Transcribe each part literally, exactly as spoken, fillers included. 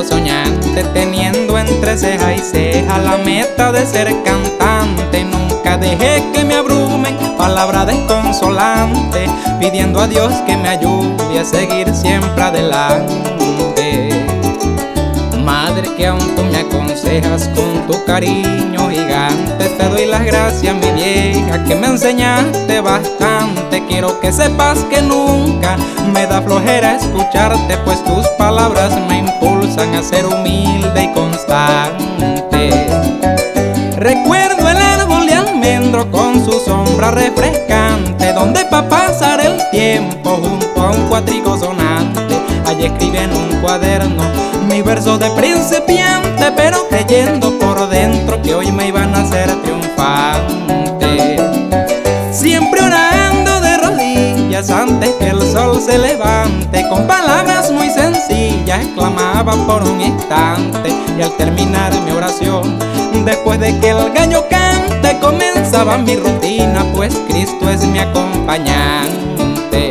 sigo soñante, teniendo entre ceja y ceja la meta de ser cantante. Nunca dejé que me abrumen palabras desconsolantes, pidiendo a Dios que me ayude a seguir siempre adelante. Madre, que aún tú me aconsejas con tu cariño gigante, te doy las gracias, mi vieja, que me enseñaste bastante. Quiero que sepas que nunca me da flojera escucharte, pues tus palabras me impulsan a ser humilde y constante. Recuerdo el árbol de almendro con su sombra refrescante, donde pa' pasar el tiempo junto a un cuatrico sonante. Allí escribí en un cuaderno mis versos de principiante, pero creyendo por dentro que hoy me iban a hacer triunfante. Siempre orando de rodillas antes que el sol se levante, con palabras muy sencillas exclamaba por un instante. Y al terminar mi oración, después de que el gallo cante, comenzaba mi rutina, pues Cristo es mi acompañante.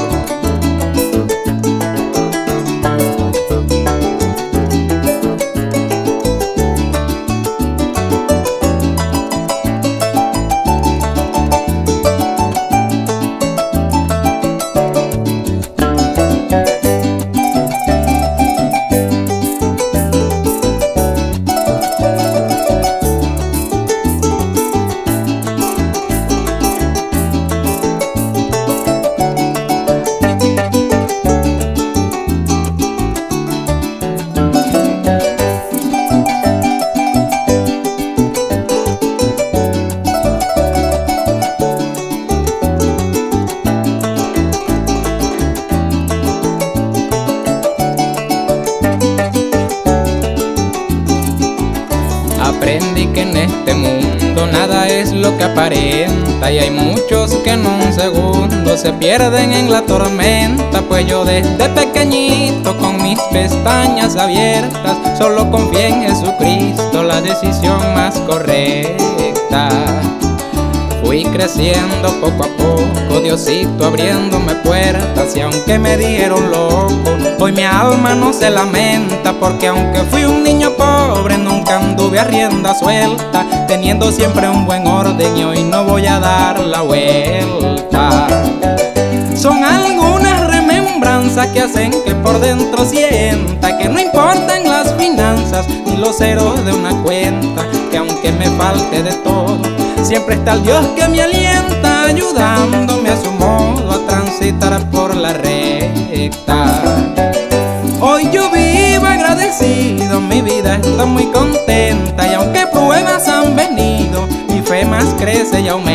Aprendí que en este mundo nada es lo que aparenta, y hay muchos que en un segundo se pierden en la tormenta. Pues yo desde pequeñito con mis pestañas abiertas solo confié en Jesucristo, la decisión más correcta. Fui creciendo poco a poco, Diosito abriéndome puertas, y aunque me dijeron loco, hoy mi alma no se lamenta, porque aunque fui un niño pobre, nunca anduve a rienda suelta, teniendo siempre un buen orden, y hoy no voy a dar la vuelta. Son algunas remembranzas que hacen que por dentro sienta que no importan las finanzas ni los ceros de una cuenta, que aunque me falte de todo, siempre está el Dios que me alienta, ayudándome a su modo a transitar por la recta. Hoy yo vivo agradecido, mi vida está muy contenta, y aunque pruebas han venido, mi fe más crece y aumenta.